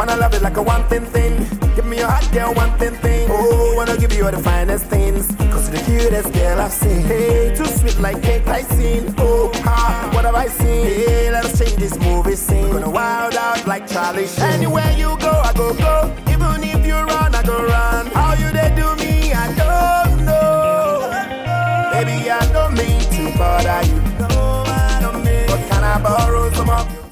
Wanna love it like a one thing. Give me your hot girl, one thing. Oh, wanna give you all the finest things. Cause you're the cutest girl I've seen. Hey, too sweet like cake I seen. Oh, ha, what have I seen? Hey, let us change this movie scene. Gonna wild out like Charlie Sheen. Anywhere you go, I go. Even if you run, I go run. How you they do me, I don't know. Baby, I don't mean to bother you. No, I don't mean. But can I borrow some of